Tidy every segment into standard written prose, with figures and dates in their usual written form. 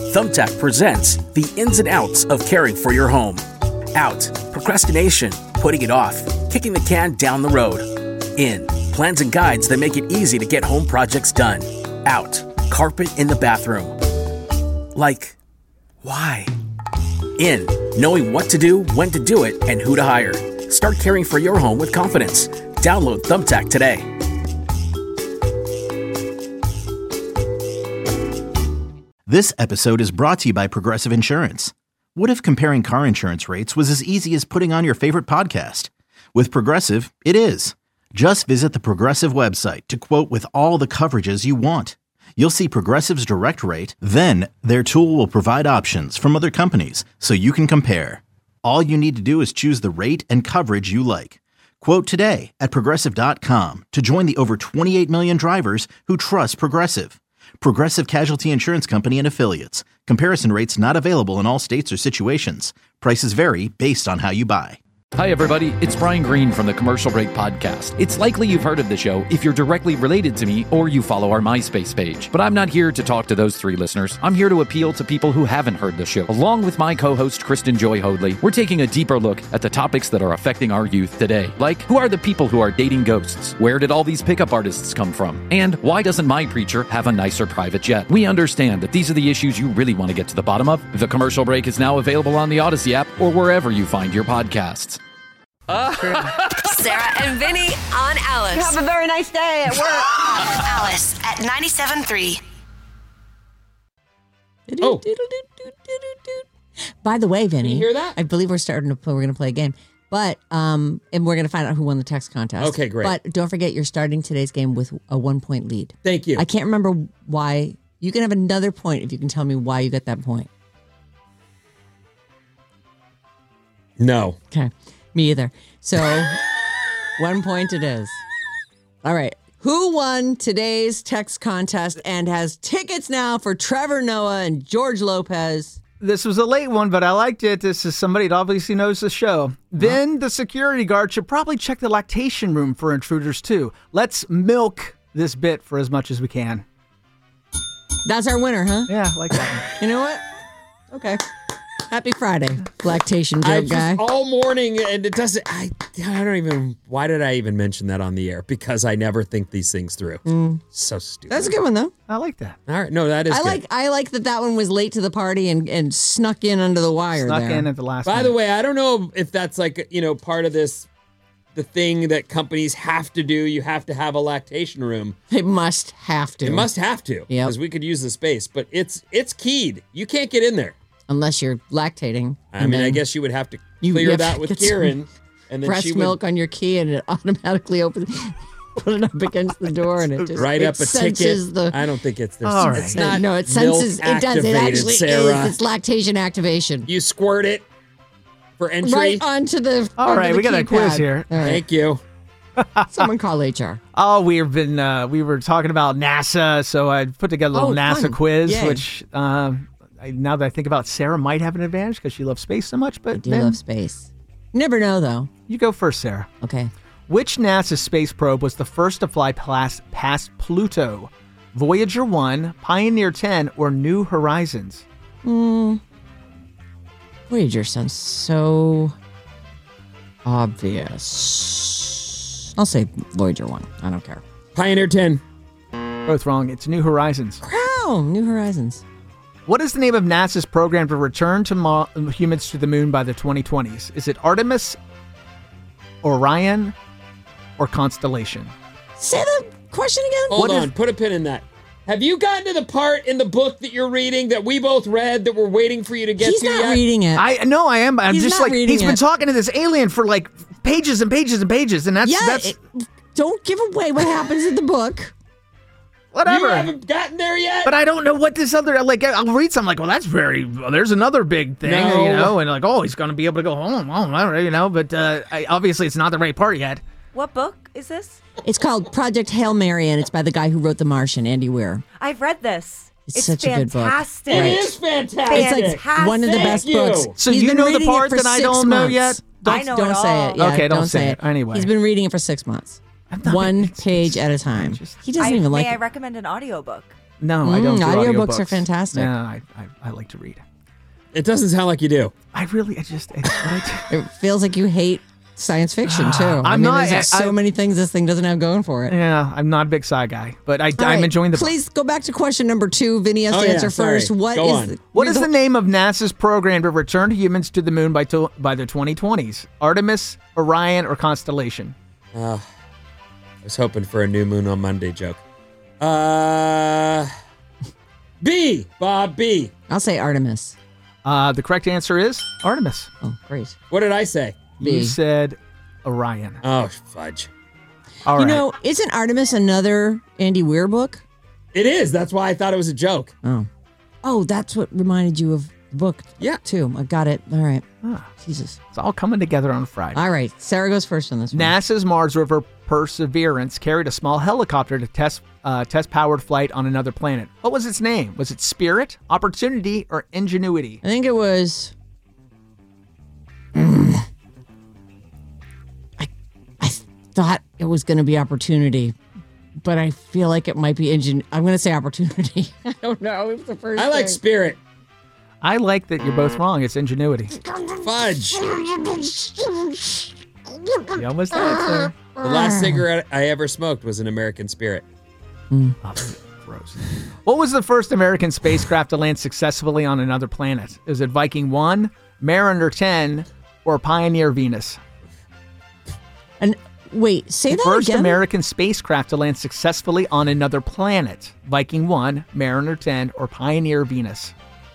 Thumbtack presents the ins and outs of caring for your home. Out, procrastination, putting it off, kicking the can down the road. In, plans and guides that make it easy to get home projects done. Out, carpet in the bathroom. Like, why? In, knowing what to do, when to do it, and who to hire. Start caring for your home with confidence. Download Thumbtack today. This episode is brought to you by Progressive Insurance. What if comparing car insurance rates was as easy as putting on your favorite podcast? With Progressive, it is. Just visit the Progressive website to quote with all the coverages you want. You'll see Progressive's direct rate, then their tool will provide options from other companies so you can compare. All you need to do is choose the rate and coverage you like. Quote today at Progressive.com to join the over 28 million drivers who trust Progressive. Progressive Casualty Insurance Company and Affiliates. Comparison rates not available in all states or situations. Prices vary based on how you buy. Hi, everybody. It's Brian Green from the Commercial Break Podcast. It's likely you've heard of the show if you're directly related to me or you follow our MySpace page. But I'm not here to talk to those three listeners. I'm here to appeal to people who haven't heard the show. Along with my co-host, Kristen Joy Hoadley, we're taking a deeper look at the topics that are affecting our youth today. Like, who are the people who are dating ghosts? Where did all these pickup artists come from? And why doesn't my preacher have a nicer private jet? We understand that these are the issues you really want to get to the bottom of. The Commercial Break is now available on the Odyssey app or wherever you find your podcasts. Sarah and Vinny on Alice. Have a very nice day at work. Alice at 97.3. Oh. By the way, Vinny, Did you hear that? I believe we're going to play a game. But and we're going to find out who won the text contest. Okay, great. But don't forget, you're starting today's game with a 1-point lead. Thank you. I can't remember why. You can have another point if you can tell me why you got that point. No. Okay. Me either. So 1 point it is. All right. Who won today's text contest and has tickets now for Trevor Noah and George Lopez? This was a late one, but I liked it. This is somebody that obviously knows the show. Then the security guard should probably check the lactation room for intruders, too. Let's milk this bit for as much as we can. That's our winner, huh? Yeah, I like that one. You know what? Okay. Happy Friday, lactation I joke guy. all morning, and it doesn't. I don't even. Why did I even mention that on the air? Because I never think these things through. So stupid. That's a good one, though. I like that. All right, no, that is. Good. I like that one was late to the party and snuck in under the wire. Snuck there. in at the last By minute. the way, I don't know if that's like part of this, the thing that companies have to do. You have to have a lactation room. They must have to. It must have to. Yep. Because we could use the space, but it's keyed. You can't get in there. Unless you're lactating. I mean, I guess you would have to clear that with Kieran, and then breast she would milk on your key, and it automatically opens. Put it up against the door, and it just write up a ticket. The, I don't think it's this. All right. It's not. No, it senses. It does. It actually Sarah. is. It's lactation activation. You squirt it for entry. Right onto the. All right, we got a quiz here. All right. Thank you. Someone call HR. Oh, we were talking about NASA, so I put together a little NASA fun. quiz, Yay. which now that I think about it, Sarah might have an advantage because she loves space so much. But I do then love space. Never know, though. you go first, Sarah. Okay. Which NASA space probe was the first to fly past Pluto? Voyager 1, Pioneer 10, or New Horizons? Voyager sounds so obvious. I'll say Voyager 1. I don't care. Pioneer 10. Both wrong. It's New Horizons. Oh, New Horizons. What is the name of NASA's program to return to humans to the moon by the 2020s? Is it Artemis, Orion, or Constellation? Say the question again. Hold on. Put a pin in that. Have you gotten to the part in the book that you're reading that we both read that we're waiting for you to get He's to not yet? reading it. I know I am. I'm He's just not like, reading he's been it. talking to this alien for like pages and pages and pages, and that's don't give away what happens in the book. whatever. You haven't gotten there yet? But I don't know what this other, like, I'll read something like, well, that's there's another big thing, No. and like, oh, he's going to be able to go home, but obviously it's not the right part yet. What book is this? It's called Project Hail Mary, and it's by the guy who wrote The Martian, Andy Weir. I've read this. It's such a good book. fantastic. It is fantastic. It's like one of the best you. books. So He's you been know the reading it part for that I 6 don't know months. yet? I know Don't it say all. it. Yeah, Okay, don't say it. Anyway. He's been reading it for 6 months. One page at a time. He doesn't even like May I it. recommend an audiobook? No, I don't do audiobooks are fantastic. Yeah, I like to read. It doesn't sound like you do. It's what I do. It feels like you hate science fiction, too. I'm not- There's so many things this thing doesn't have going for it. Yeah, I'm not a big sci guy, but All I'm right, enjoying the book. Please go back to question number 2. Vinny has to answer first. Go on. What is the name of NASA's program to return humans to the moon by the 2020s? Artemis, Orion, or Constellation? I was hoping for a new moon on Monday joke. B, Bob, B. I'll say Artemis. The correct answer is Artemis. Oh, great. What did I say? B. You said Orion. Oh, fudge. All right. You know, isn't Artemis another Andy Weir book? It is. That's why I thought it was a joke. Oh, that's what reminded you of the book, Yeah. too. I got it. All right. Jesus. It's all coming together on Friday. All right. Sarah goes first on this one. NASA's Mars rover Perseverance carried a small helicopter to test powered flight on another planet. What was its name? Was it Spirit, Opportunity, or Ingenuity? I think it was... I thought it was going to be Opportunity, but I feel like it might be I'm going to say Opportunity. I don't know. It was the first I like thing. Spirit. I like that you're both wrong. It's Ingenuity. Fudge. You almost had it, sir. The last cigarette I ever smoked was an American Spirit. Gross. What was the first American spacecraft to land successfully on another planet? Is it Viking 1, Mariner 10, or Pioneer Venus? And wait, say that First again? American spacecraft to land successfully on another planet. Viking 1, Mariner 10, or Pioneer Venus?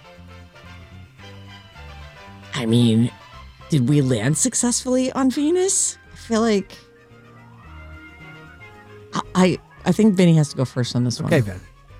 I mean, did we land successfully on Venus? I feel like... I think Vinny has to go first on this one. Okay, Ben.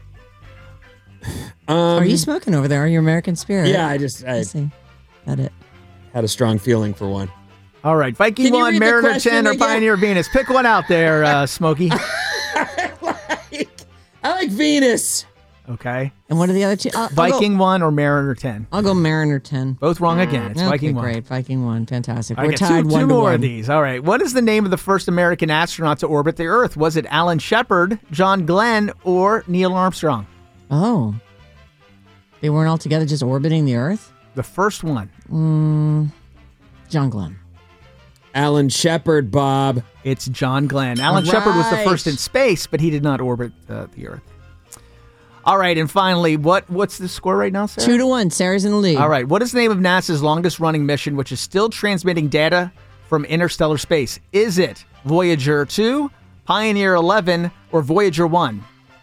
Are you smoking over there? Are you American Spirit? Yeah, I see. That it. had a strong feeling for one. All right, Viking Can you 1, read the Mariner question 10, or again? Pioneer Venus. Pick one out there, Smokey. I like Venus. Okay. And what are the other two? Viking 1 or Mariner 10. I'll go Mariner 10. Both wrong again. It's Okay, Viking 1. great. Viking 1. Fantastic. I We're get tied two 1 to more 1. of these. All right. What is the name of the first American astronaut to orbit the Earth? Was it Alan Shepard, John Glenn, or Neil Armstrong? Oh. They weren't all together just orbiting the Earth? The first one. John Glenn. Alan Shepard, Bob. It's John Glenn. Alan All Shepard was the right. first in space, but he did not orbit the Earth. All right, and finally, what's the score right now, Sarah? 2 to 1. Sarah's in the lead. All right, what is the name of NASA's longest-running mission, which is still transmitting data from interstellar space? Is it Voyager 2, Pioneer 11, or Voyager 1?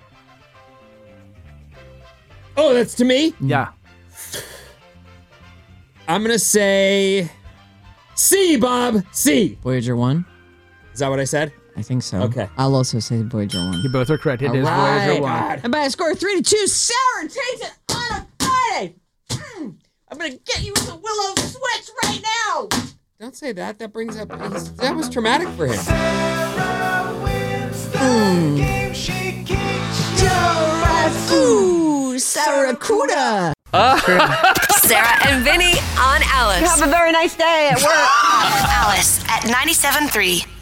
Oh, that's to me? Yeah. I'm going to say C, Bob. C. Voyager 1? Is that what I said? I think so. Okay. I'll also say Voyager 1. You both are correct. It is All right. Voyager 1. God. And by a score of 3 to 2, Sarah takes it on a Friday. I'm going to get you with the Willow switch right now. Don't say that. That brings up... That was traumatic for him. Ooh, Sarracuda. Sarah and Vinny on Alice. Have a very nice day at work. Alice at 97.3.